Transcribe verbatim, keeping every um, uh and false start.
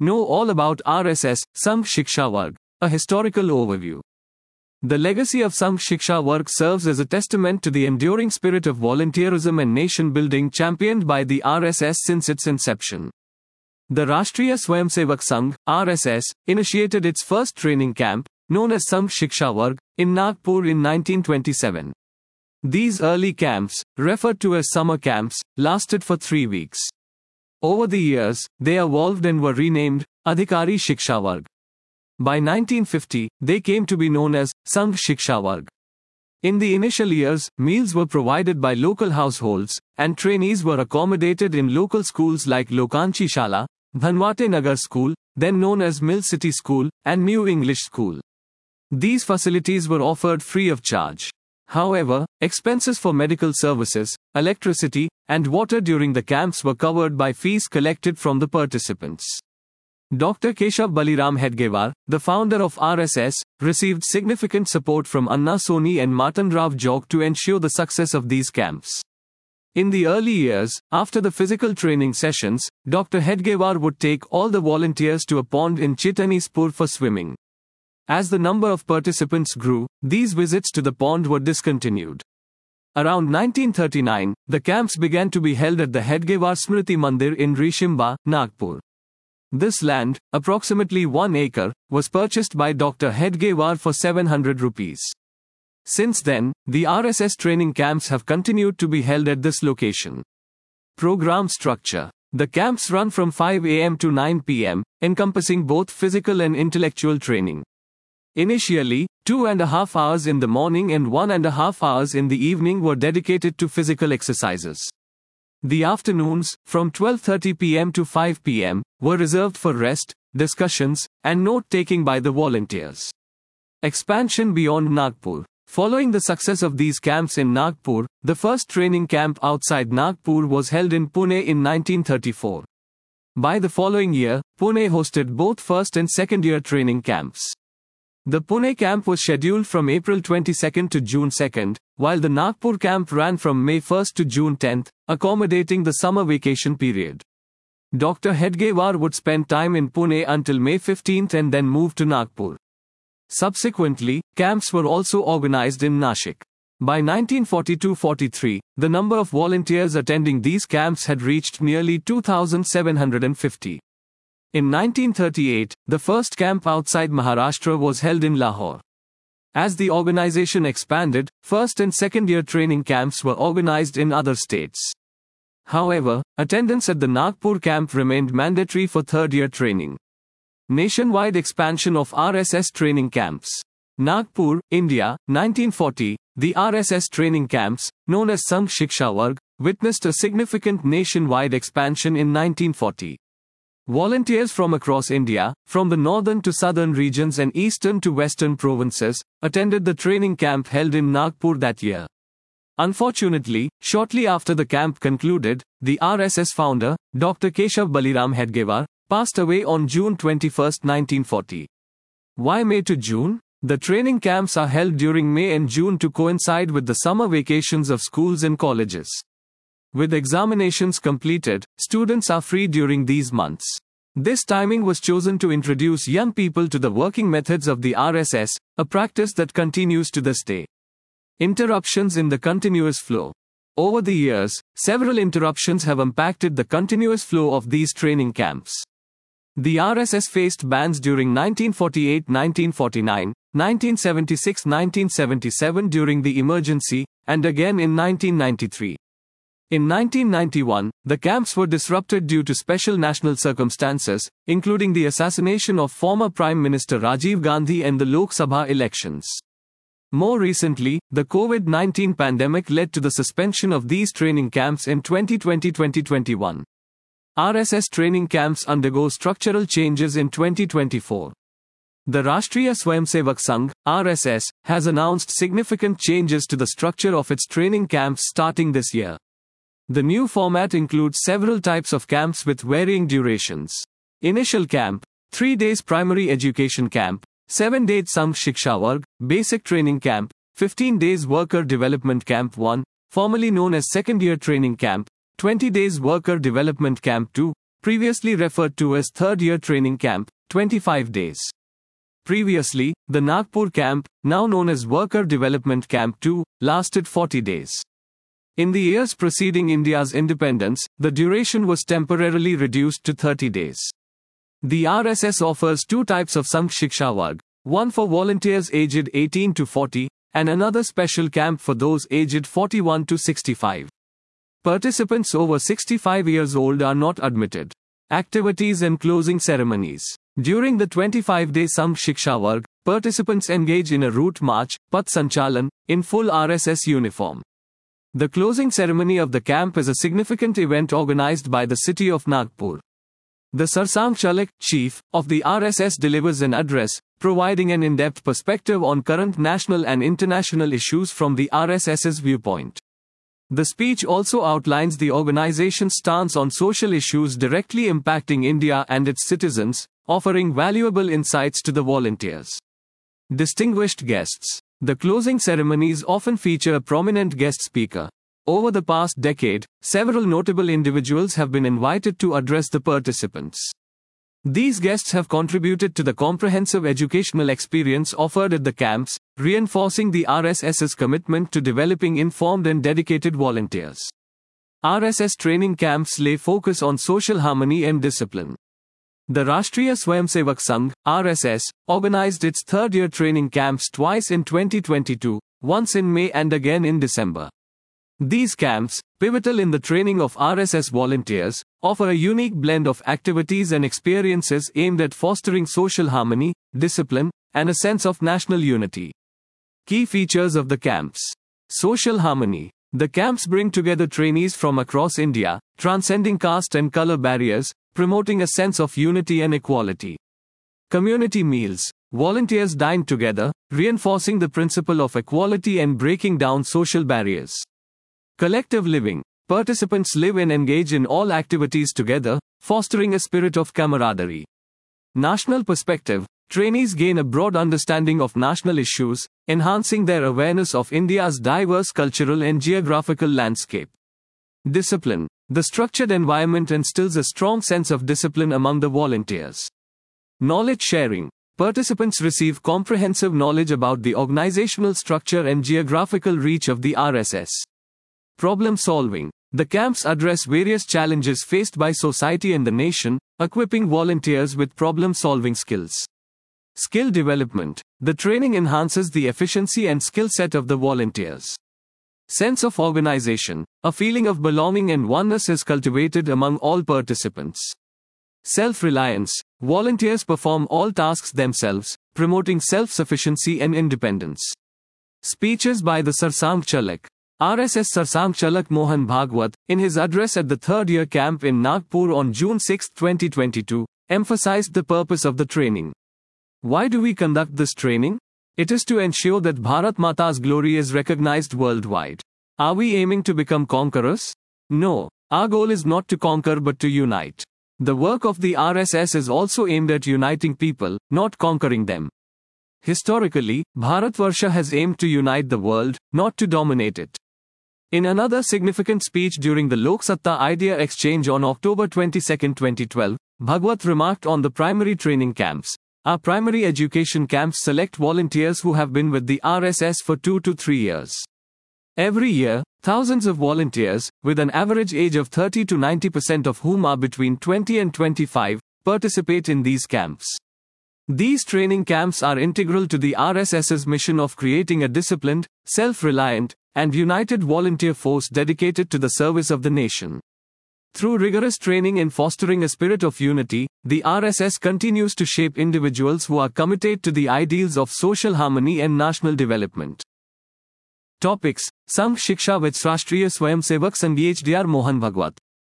Know all about R S S, Sangh Shiksha Varg. A historical overview. The legacy of Sangh Shiksha Varg serves as a testament to the enduring spirit of volunteerism and nation-building championed by the R S S since its inception. The Rashtriya Swayamsevak Sangh, R S S, initiated its first training camp, known as Sangh Shiksha Varg, in Nagpur in nineteen twenty-seven. These early camps, referred to as summer camps, lasted for three weeks. Over the years, they evolved and were renamed Adhikari Shiksha Varg. By nineteen fifty, they came to be known as Sangh Shiksha Varg. In the initial years, meals were provided by local households, and trainees were accommodated in local schools like Lokanchi Shala, Dhanwate Nagar School, then known as Mill City School, and New English School. These facilities were offered free of charge. However, expenses for medical services, electricity, and water during the camps were covered by fees collected from the participants. Doctor Keshav Baliram Hedgewar, the founder of R S S, received significant support from Anna Soni and Matan Rao Jog to ensure the success of these camps. In the early years, after the physical training sessions, Doctor Hedgewar would take all the volunteers to a pond in Chitanispur for swimming. As the number of participants grew, these visits to the pond were discontinued. Around nineteen thirty-nine, the camps began to be held at the Hedgewar Smriti Mandir in Rishimba, Nagpur. This land, approximately one acre, was purchased by Doctor Hedgewar for seven hundred rupees. Since then, the R S S training camps have continued to be held at this location. Program structure. The camps run from five a m to nine p m, encompassing both physical and intellectual training. Initially, two and a half hours in the morning and one and a half hours in the evening were dedicated to physical exercises. The afternoons, from twelve thirty p m to five p m, were reserved for rest, discussions, and note-taking by the volunteers. Expansion beyond Nagpur. Following the success of these camps in Nagpur, the first training camp outside Nagpur was held in Pune in nineteen thirty-four. By the following year, Pune hosted both first and second year training camps. The Pune camp was scheduled from April twenty-second to June second, while the Nagpur camp ran from May first to June tenth, accommodating the summer vacation period. Doctor Hedgewar would spend time in Pune until May fifteenth and then move to Nagpur. Subsequently, camps were also organized in Nashik. By nineteen forty-two forty-three, the number of volunteers attending these camps had reached nearly two thousand seven hundred fifty. In nineteen thirty-eight, the first camp outside Maharashtra was held in Lahore. As the organization expanded, first and second year training camps were organized in other states. However, attendance at the Nagpur camp remained mandatory for third year training. Nationwide expansion of R S S training camps. Nagpur, India, nineteen forty, the R S S training camps, known as Sangh Shiksha Varg, witnessed a significant nationwide expansion in nineteen forty. Volunteers from across India, from the northern to southern regions and eastern to western provinces, attended the training camp held in Nagpur that year. Unfortunately, shortly after the camp concluded, the R S S founder, Doctor Keshav Baliram Hedgewar, passed away on June twenty-first, nineteen forty. Why May to June? The training camps are held during May and June to coincide with the summer vacations of schools and colleges. With examinations completed, students are free during these months. This timing was chosen to introduce young people to the working methods of the R S S, a practice that continues to this day. Interruptions in the continuous flow. Over the years, several interruptions have impacted the continuous flow of these training camps. The R S S faced bans during nineteen forty-eight nineteen forty-nine, nineteen seventy-six nineteen seventy-seven during the emergency, and again in nineteen ninety-three. In nineteen ninety-one, the camps were disrupted due to special national circumstances, including the assassination of former Prime Minister Rajiv Gandhi and the Lok Sabha elections. More recently, the COVID nineteen pandemic led to the suspension of these training camps in twenty twenty to twenty twenty-one. R S S training camps undergo structural changes in twenty twenty-four. The Rashtriya Swayamsevak Sangh, R S S, has announced significant changes to the structure of its training camps starting this year. The new format includes several types of camps with varying durations. Initial camp, three days primary education camp, seven days Sangh Shiksha Varg, basic training camp, fifteen days worker development camp one, formerly known as second year training camp, twenty days worker development camp two, previously referred to as third year training camp, twenty-five days. Previously, the Nagpur camp, now known as Worker Development Camp two, lasted forty days. In the years preceding India's independence, the duration was temporarily reduced to thirty days. The R S S offers two types of Sangh Shiksha Varg, one for volunteers aged eighteen to forty, and another special camp for those aged forty-one to sixty-five. Participants over sixty-five years old are not admitted. Activities and closing ceremonies. During the twenty-five-day Sangh Shiksha Varg, participants engage in a route march, Path Sanchalan, in full R S S uniform. The closing ceremony of the camp is a significant event organized by the city of Nagpur. The Sarsang Chalak, chief of the R S S, delivers an address, providing an in-depth perspective on current national and international issues from the R S S's viewpoint. The speech also outlines the organization's stance on social issues directly impacting India and its citizens, offering valuable insights to the volunteers. Distinguished guests. The closing ceremonies often feature a prominent guest speaker. Over the past decade, several notable individuals have been invited to address the participants. These guests have contributed to the comprehensive educational experience offered at the camps, reinforcing the R S S's commitment to developing informed and dedicated volunteers. R S S training camps lay focus on social harmony and discipline. The Rashtriya Swayamsevak Sangh, R S S, organized its third-year training camps twice in twenty twenty-two, once in May and again in December. These camps, pivotal in the training of R S S volunteers, offer a unique blend of activities and experiences aimed at fostering social harmony, discipline, and a sense of national unity. Key features of the camps. Social harmony. The camps bring together trainees from across India, transcending caste and color barriers, promoting a sense of unity and equality. Community meals. Volunteers dine together, reinforcing the principle of equality and breaking down social barriers. Collective living. Participants live and engage in all activities together, fostering a spirit of camaraderie. National perspective. Trainees gain a broad understanding of national issues, enhancing their awareness of India's diverse cultural and geographical landscape. Discipline. The structured environment instills a strong sense of discipline among the volunteers. Knowledge sharing. Participants receive comprehensive knowledge about the organizational structure and geographical reach of the R S S. Problem solving. The camps address various challenges faced by society and the nation, equipping volunteers with problem-solving skills. Skill development. The training enhances the efficiency and skill set of the volunteers. Sense of organization. A feeling of belonging and oneness is cultivated among all participants. Self-reliance. Volunteers perform all tasks themselves, promoting self-sufficiency and independence. Speeches by the Sarsang Chalak. R S S Sarsang Chalak Mohan Bhagwat, in his address at the third-year camp in Nagpur on June sixth twenty twenty-two, emphasized the purpose of the training. Why do we conduct this training? It is to ensure that Bharat Mata's glory is recognized worldwide. Are we aiming to become conquerors? No. Our goal is not to conquer but to unite. The work of the R S S is also aimed at uniting people, not conquering them. Historically, Bharatvarsha has aimed to unite the world, not to dominate it. In another significant speech during the Lok Satta Idea Exchange on October twenty-second twenty twelve, Bhagwat remarked on the primary training camps. Our primary education camps select volunteers who have been with the R S S for two to three years. Every year, thousands of volunteers, with an average age of thirty to ninety percent of whom are between twenty and twenty-five, participate in these camps. These training camps are integral to the R S S's mission of creating a disciplined, self-reliant, and united volunteer force dedicated to the service of the nation. Through rigorous training in fostering a spirit of unity, the R S S continues to shape individuals who are committed to the ideals of social harmony and national development. Topics: Sangh Shiksha with Rashtriya Swayamsevak Sangh H D R Mohan Bhagwat.